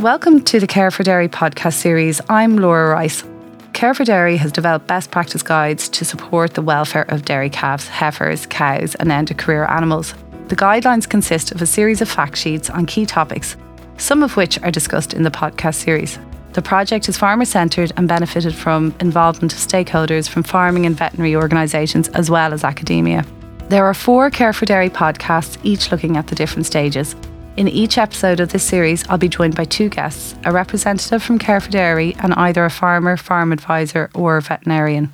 Welcome to the Care for Dairy podcast series. I'm Laura Rice. Care for Dairy has developed best practice guides to support the welfare of dairy calves, heifers, cows and end-of-career animals. The guidelines consist of a series of fact sheets on key topics, some of which are discussed in the podcast series. The project is farmer-centred and benefited from involvement of stakeholders from farming and veterinary organisations as well as academia. There are 4 Care for Dairy podcasts, each looking at the different stages. In each episode of this series, I'll be joined by 2 guests, a representative from Care for Dairy and either a farmer, farm advisor or a veterinarian.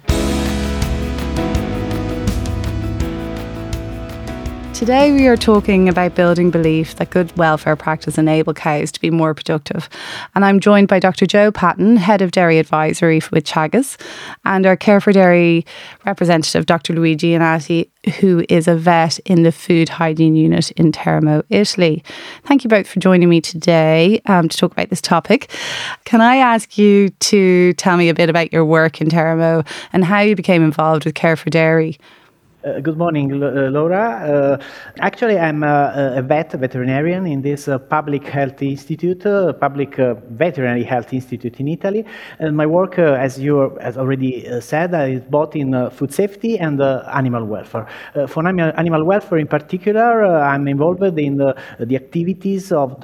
Today we are talking about building belief that good welfare practice enable cows to be more productive. And I'm joined by Dr. Joe Patton, Head of Dairy Advisory with Teagasc, and our Care for Dairy representative, Dr. Luigi Anati, who is a vet in the food hygiene unit in Teramo, Italy. Thank you both for joining me today to talk about this topic. Can I ask you to tell me a bit about your work in Teramo and how you became involved with Care for Dairy? Good morning, Laura. Actually, I'm a veterinarian in this public health institute, public veterinary health institute in Italy. And my work, as you has already said, is both in food safety and animal welfare. For animal welfare in particular, I'm involved in the activities of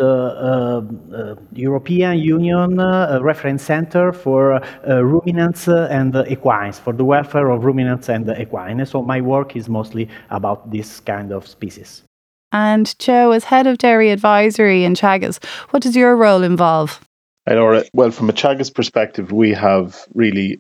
the European Union Reference Center for ruminants and equines, for the welfare of ruminants and equine. So my work is mostly about this kind of species. And Joe, as Head of Dairy Advisory in Teagasc, what does your role involve? Hi, Laura. Well, from a Teagasc perspective, we have 3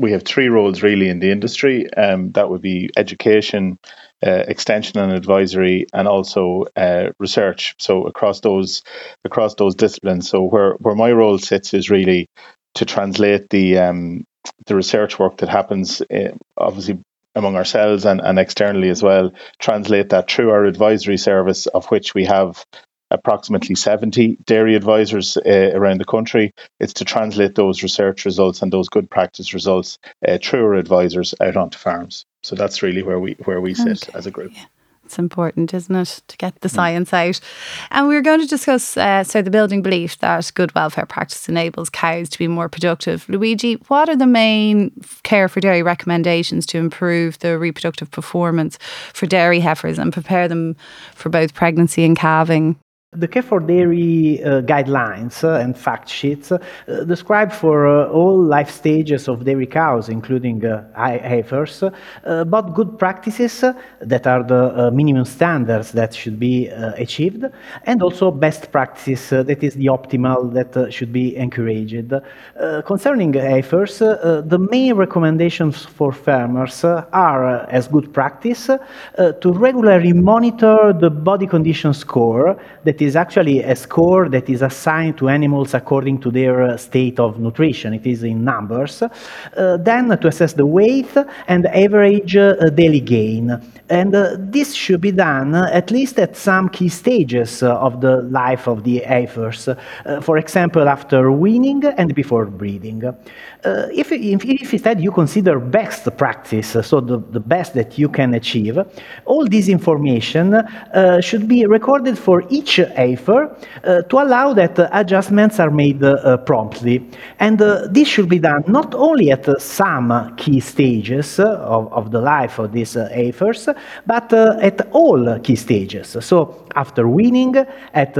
roles really in the industry. That would be education, extension and advisory, and also research. So across those disciplines. So where my role sits is really to translate the research work that happens, obviously among ourselves and externally as well, translate that through our advisory service, of which we have approximately 70 dairy advisors around the country. It's to translate those research results and those good practice results through our advisors out onto farms. So that's really where we sit as a group. Yeah. It's important, isn't it, to get the science out. And we're going to discuss the building belief that good welfare practice enables cows to be more productive. Luigi, what are the main Care for Dairy recommendations to improve the reproductive performance for dairy heifers and prepare them for both pregnancy and calving? The Care for Dairy guidelines and fact sheets describe for all life stages of dairy cows, including heifers, both good practices that are the minimum standards that should be achieved, and also best practices that is the optimal that should be encouraged. Concerning heifers, the main recommendations for farmers are, as good practice, to regularly monitor the body condition score, that is actually a score that is assigned to animals according to their state of nutrition. It is in numbers. Then to assess the weight and average daily gain. And this should be done at least at some key stages of the life of the heifers. For example, after weaning and before breeding. If instead you consider best practice, so the best that you can achieve, all this information should be recorded for each heifer to allow that adjustments are made promptly. And this should be done not only at some key stages of the life of these heifers, but at all key stages. So after weaning, at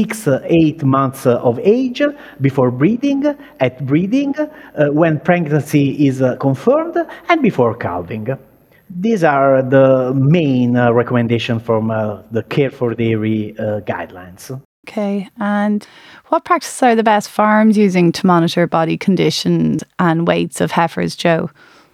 6-8 months of age, before breeding, at breeding, when pregnancy is confirmed, and before calving. These are the main recommendations from the Care for Dairy guidelines. Okay, and what practices are the best farms using to monitor body conditions and weights of heifers, Joe?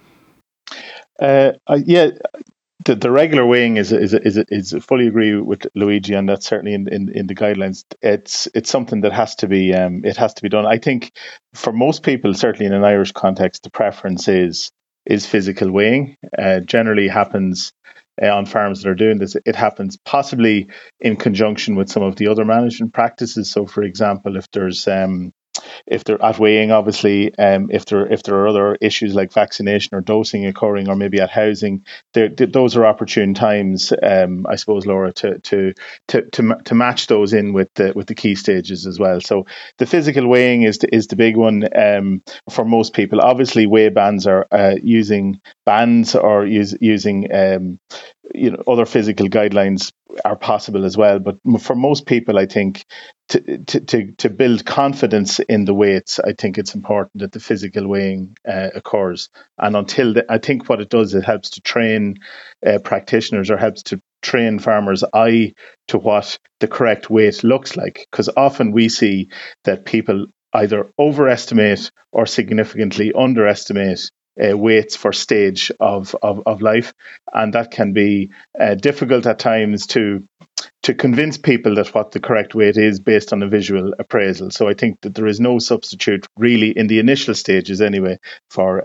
The regular weighing is fully agree with Luigi, and that's certainly in the guidelines. It's something that has to be done. I think for most people, certainly in an Irish context, the preference is physical weighing. Generally happens on farms that are doing this. It happens possibly in conjunction with some of the other management practices. So, for example, if there's if they're at weighing, obviously, if there are other issues like vaccination or dosing occurring, or maybe at housing, those are opportune times, I suppose, Laura, to match those in with the key stages as well. So the physical weighing is the big one for most people. Obviously, weigh bands are using bands or using other physical guidelines are possible as well. But for most people, I think to build confidence in the weights, I think it's important that the physical weighing occurs. And I think what it does, it helps to train practitioners, or helps to train farmers' eye to what the correct weight looks like. Because often we see that people either overestimate or significantly underestimate weights for stage of life, and that can be difficult at times to convince people that what the correct weight is based on a visual appraisal. So I think that there is no substitute really in the initial stages anyway for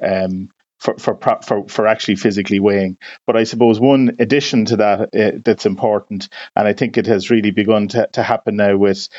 actually physically weighing. But I suppose one addition to that that's important, and I think it has really begun to happen now with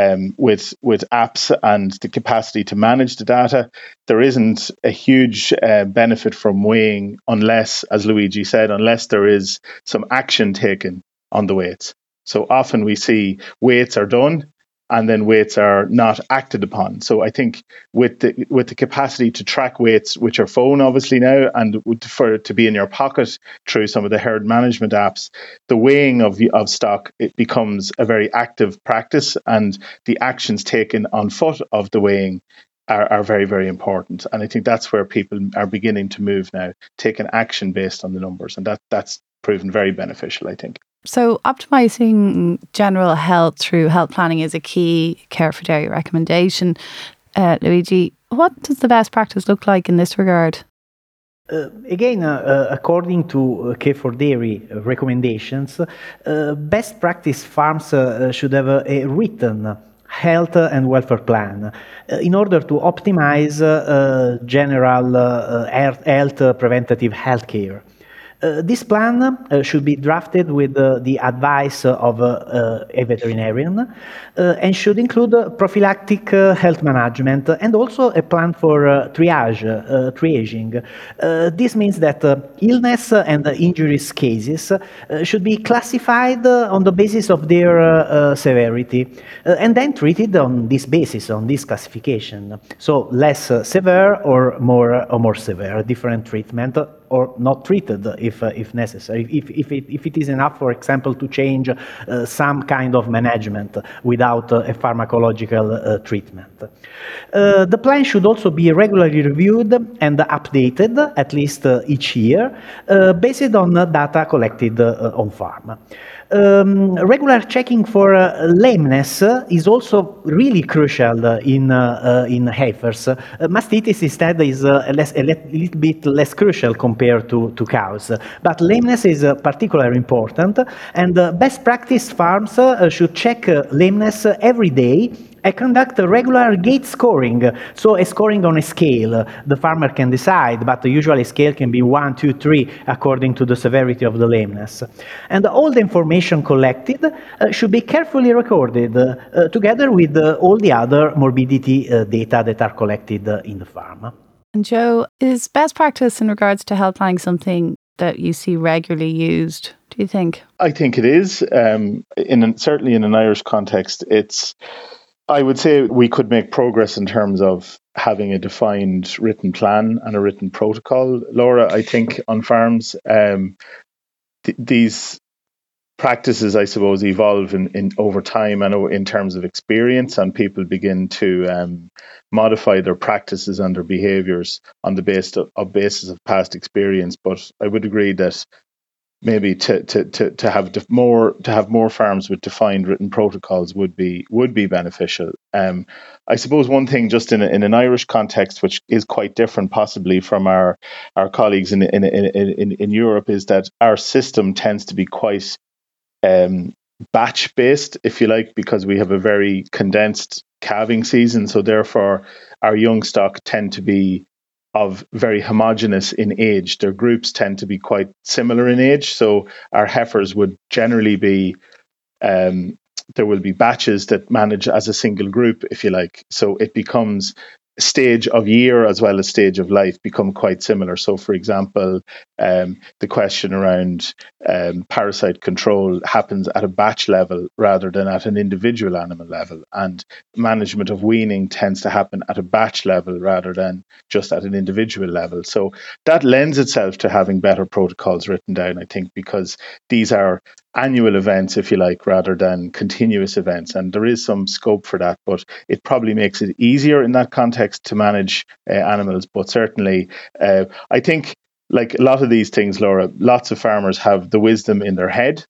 apps and the capacity to manage the data. There isn't a huge benefit from weighing unless, as Luigi said, unless there is some action taken on the weights. So often we see weights are done and then weights are not acted upon. So I think with the capacity to track weights, which are phone obviously now, and for it to be in your pocket through some of the herd management apps, the weighing of stock, it becomes a very active practice, and the actions taken on foot of the weighing are very, very important. And I think that's where people are beginning to move now, taking action based on the numbers, and that's proven very beneficial, I think. So optimising general health through health planning is a key Care for Dairy recommendation. Luigi, what does the best practice look like in this regard? According to Care for Dairy recommendations, best practice farms should have a written health and welfare plan in order to optimize general health preventative health care. This plan should be drafted with the advice of a veterinarian and should include prophylactic health management and also a plan for triaging. This means that illness and injuries cases should be classified on the basis of their severity and then treated on this basis, on this classification. So less severe or more severe, different treatment, or not treated if necessary, if it is enough, for example, to change some kind of management without a pharmacological treatment. The plan should also be regularly reviewed and updated at least each year based on data collected on farm. Regular checking for lameness is also really crucial in heifers. Mastitis instead is a little bit less crucial compared to cows, but lameness is particularly important, and best practice farms should check lameness every day and conduct a regular gait scoring, so a scoring on a scale. The farmer can decide, but usually a scale can be 1, 2, 3, according to the severity of the lameness. And all the information collected should be carefully recorded, together with all the other morbidity data that are collected in the farm. And Joe, is best practice in regards to health planning something that you see regularly used, do you think? I think it is. Certainly in an Irish context, I would say we could make progress in terms of having a defined written plan and a written protocol. Laura, I think on farms, these practices, I suppose, evolve in over time and in terms of experience, and people begin to modify their practices and their behaviours on the basis of past experience. But I would agree that maybe to have more farms with defined written protocols would be beneficial. I suppose one thing just in an Irish context, which is quite different possibly from our colleagues in Europe, is that our system tends to be quite batch based, if you like, because we have a very condensed calving season. So therefore, our young stock tend to be of very homogeneous in age. Their groups tend to be quite similar in age. So our heifers would generally be there will be batches that manage as a single group, if you like. So it becomes stage of year as well as stage of life become quite similar. So, for example, the question around parasite control happens at a batch level rather than at an individual animal level, and management of weaning tends to happen at a batch level rather than just at an individual level. So that lends itself to having better protocols written down, I think, because these are annual events, if you like, rather than continuous events. And there is some scope for that, but it probably makes it easier in that context to manage animals. But certainly, I think, like a lot of these things, Laura, lots of farmers have the wisdom in their head.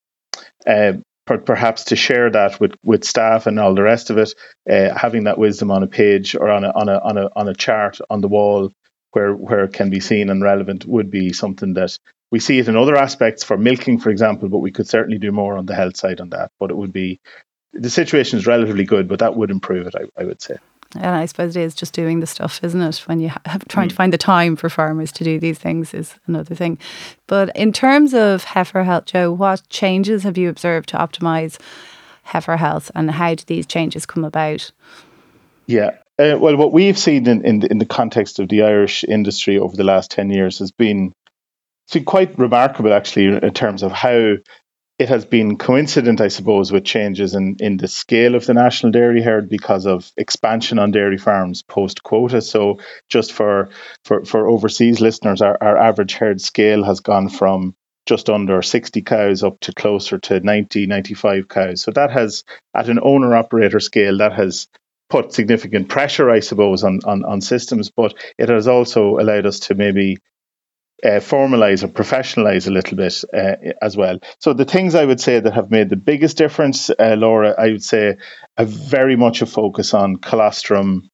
Perhaps to share that with staff and all the rest of it, having that wisdom on a page or on a chart on the wall where it can be seen and relevant would be something that we see it in other aspects for milking, for example, but we could certainly do more on the health side on that. But it would be, the situation is relatively good, but that would improve it, I would say. And I suppose it is just doing the stuff, isn't it? When you trying to find the time for farmers to do these things is another thing. But in terms of heifer health, Joe, what changes have you observed to optimise heifer health, and how do these changes come about? Yeah. Well, what we've seen in the context of the Irish industry over the last 10 years has been, it's been quite remarkable, actually, in terms of how it has been coincident, I suppose, with changes in the scale of the national dairy herd because of expansion on dairy farms post-quota. So just for overseas listeners, our average herd scale has gone from just under 60 cows up to closer to 90, 95 cows. So that has, at an owner-operator scale, that has put significant pressure, I suppose, on systems, but it has also allowed us to maybe formalize or professionalize a little bit as well. So the things I would say that have made the biggest difference, Laura, I would say very much a focus on colostrum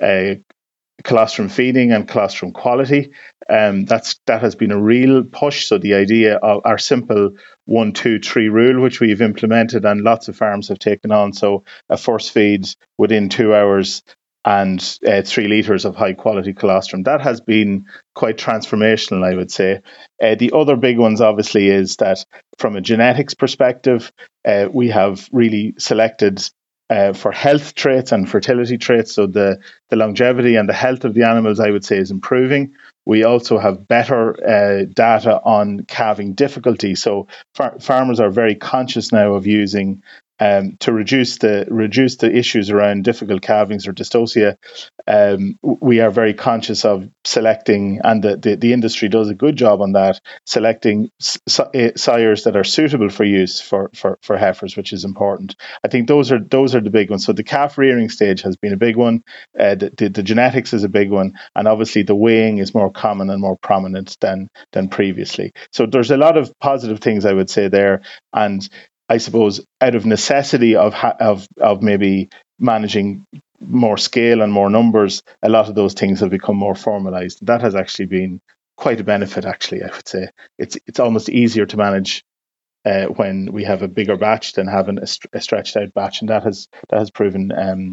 feeding and colostrum quality. That has been a real push. So the idea of our simple 1, 2, 3 rule, which we've implemented and lots of farms have taken on. So a first feed within 2 hours and 3 litres of high quality colostrum. That has been quite transformational, I would say. The other big ones, obviously, is that from a genetics perspective, we have really selected for health traits and fertility traits. So the longevity and the health of the animals, I would say, is improving. We also have better data on calving difficulty. So farmers are very conscious now of using to reduce the issues around difficult calvings or dystocia. We are very conscious of selecting, and the industry does a good job on that, selecting sires that are suitable for use for heifers, which is important. I think those are the big ones. So the calf rearing stage has been a big one. The genetics is a big one, and obviously the weighing is more common and more prominent than previously. So there's a lot of positive things, I would say, there. And I suppose out of necessity of maybe managing more scale and more numbers, a lot of those things have become more formalized. That has actually been quite a benefit, actually, I would say. It's almost easier to manage when we have a bigger batch than having a stretched out batch, and that has proven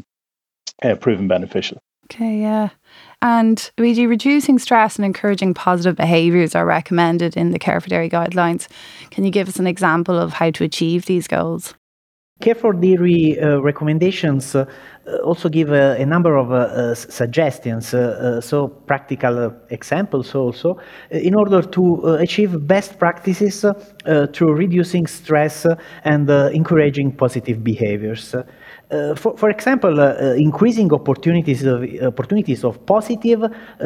beneficial. Okay, yeah. And Luigi, reducing stress and encouraging positive behaviours are recommended in the Care for Dairy guidelines. Can you give us an example of how to achieve these goals? Care for Dairy recommendations also give a number of suggestions, so practical examples also, in order to achieve best practices through reducing stress and encouraging positive behaviors. For example, increasing opportunities of positive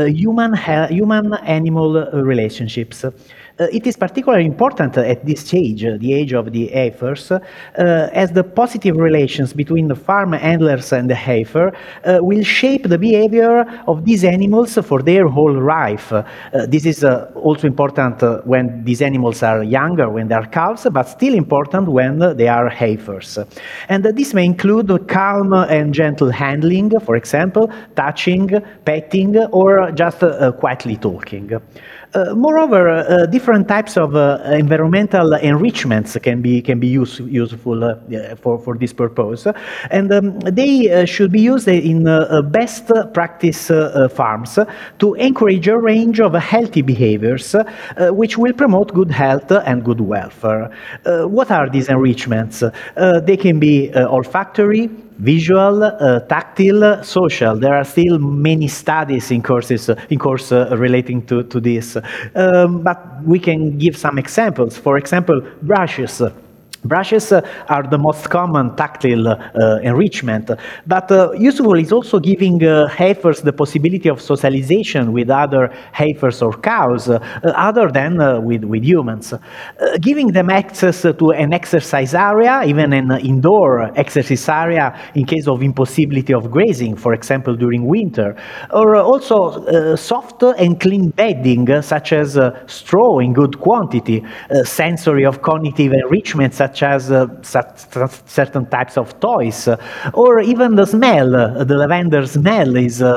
human-animal relationships. It is particularly important at this stage, the age of the heifers, as the positive relations between the farm handlers and the heifer will shape the behavior of these animals for their whole life. This is also important when these animals are younger, when they are calves, but still important when they are heifers. And this may include calm and gentle handling, for example, touching, petting, or just quietly talking. Moreover, different types of environmental enrichments can be useful for this purpose, and they should be used in best practice farms to encourage a range of healthy behaviors which will promote good health and good welfare. What are these enrichments? They can be olfactory, visual, tactile, social. There are still many studies in course relating to this, but we can give some examples. For example, brushes. Brushes are the most common tactile enrichment, but useful is also giving heifers the possibility of socialization with other heifers or cows, other than with humans. Giving them access to an exercise area, even an indoor exercise area in case of impossibility of grazing, for example, during winter, or also soft and clean bedding, such as straw in good quantity, sensory of cognitive enrichment, such as certain types of toys, or even the smell. The lavender smell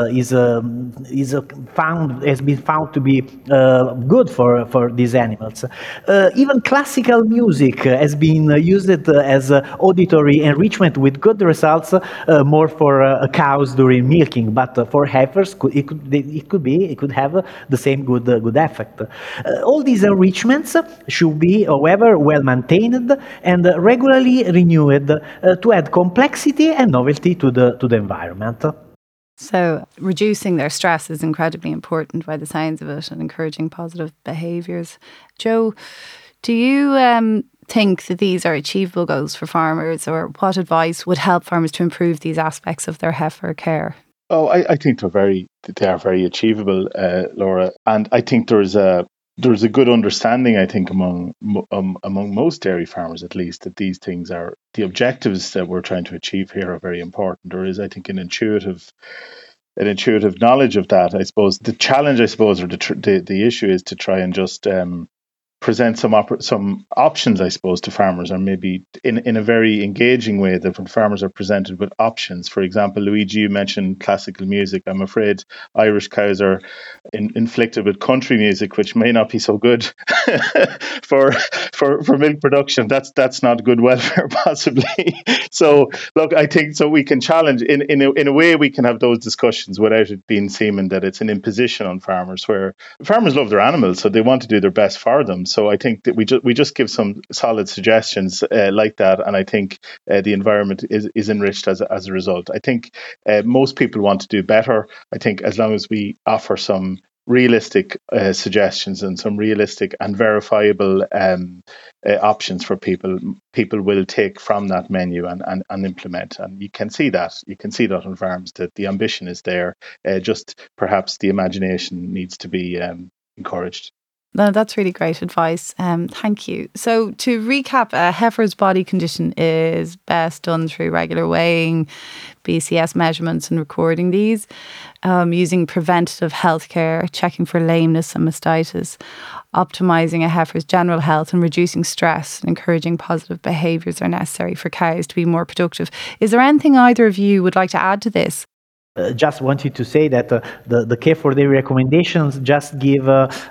has been found to be good for these animals. Even classical music has been used as auditory enrichment with good results, more for cows during milking, but for heifers it could have the same good effect. All these enrichments should be, however, well maintained and regularly renewed to add complexity and novelty to the environment. So reducing their stress is incredibly important by the sounds of it, and encouraging positive behaviours. Joe, do you think that these are achievable goals for farmers, or what advice would help farmers to improve these aspects of their heifer care? Oh, I think they are very achievable, Laura, and I think there's a good understanding, I think, among most dairy farmers, at least, that these things are the objectives that we're trying to achieve here are very important. There is, I think, an intuitive knowledge of that. I suppose the challenge, or the issue, is to try and just present some options, I suppose, to farmers, or maybe in a very engaging way, that when farmers are presented with options. For example, Luigi, you mentioned classical music. I'm afraid Irish cows are inflicted with country music, which may not be so good for milk production. That's not good welfare, possibly. So look, I think so we can challenge in a way. We can have those discussions without it being seeming that it's an imposition on farmers, where farmers love their animals, so they want to do their best for them. So I think that we just give some solid suggestions like that, and I think the environment is enriched as a result. I think most people want to do better. I think as long as we offer some realistic suggestions and some realistic and verifiable options for people will take from that menu and implement. And you can see that on farms, that the ambition is there. Just perhaps the imagination needs to be encouraged. No, that's really great advice. Thank you. So to recap, a heifer's body condition is best done through regular weighing, BCS measurements and recording these, using preventative healthcare, checking for lameness and mastitis, optimising a heifer's general health, and reducing stress and encouraging positive behaviours are necessary for cows to be more productive. Is there anything either of you would like to add to this? Just wanted to say that the Care for Dairy recommendations just give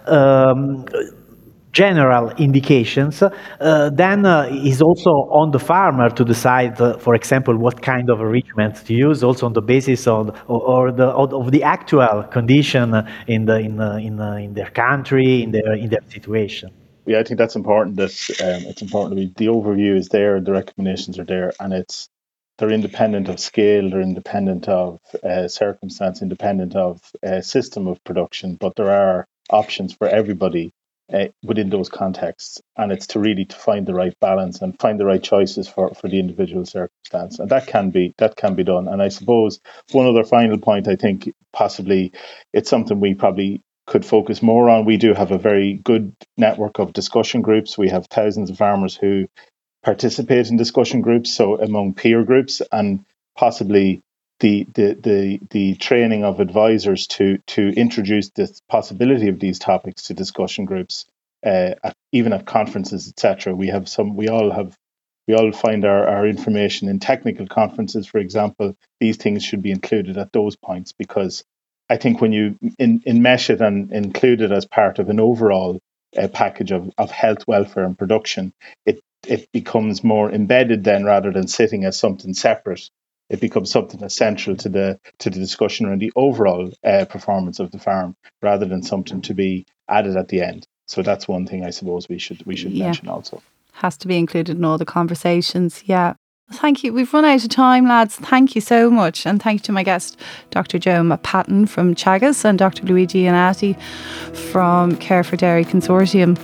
general indications. Then is also on the farmer to decide, for example, what kind of enrichment to use, also on the basis of the actual condition in their country, in their situation. Yeah, I think that's important. That it's important the overview is there, the recommendations are there, and they're independent of scale, they're independent of circumstance, independent of system of production, but there are options for everybody within those contexts, and it's to find the right balance and find the right choices for the individual circumstance, and that can be done. And I suppose one other final point, I think possibly it's something we probably could focus more on. We do have a very good network of discussion groups. We have thousands of farmers who participate in discussion groups, so among peer groups, and possibly the training of advisors to introduce the possibility of these topics to discussion groups, even at conferences, etc. We all find our information in technical conferences, for example. These things should be included at those points, because I think when you enmesh it and include it as part of an overall package of health, welfare, and production, it becomes more embedded then, rather than sitting as something separate. It becomes something essential to the discussion around the overall performance of the farm, rather than something to be added at the end. So that's one thing I suppose we should mention also. Has to be included in all the conversations. Yeah. Thank you. We've run out of time, lads. Thank you so much. And thank you to my guest, Dr. Joe Patton from Teagasc and Dr. Luigi Iannati from Care for Dairy Consortium.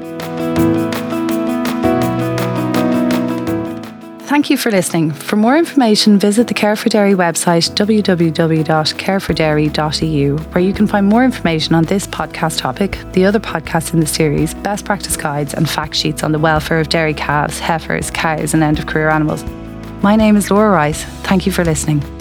Thank you for listening. For more information, visit the Care for Dairy website, www.carefordairy.eu, where you can find more information on this podcast topic, the other podcasts in the series, best practice guides and fact sheets on the welfare of dairy calves, heifers, cows and end-of-career animals. My name is Laura Rice. Thank you for listening.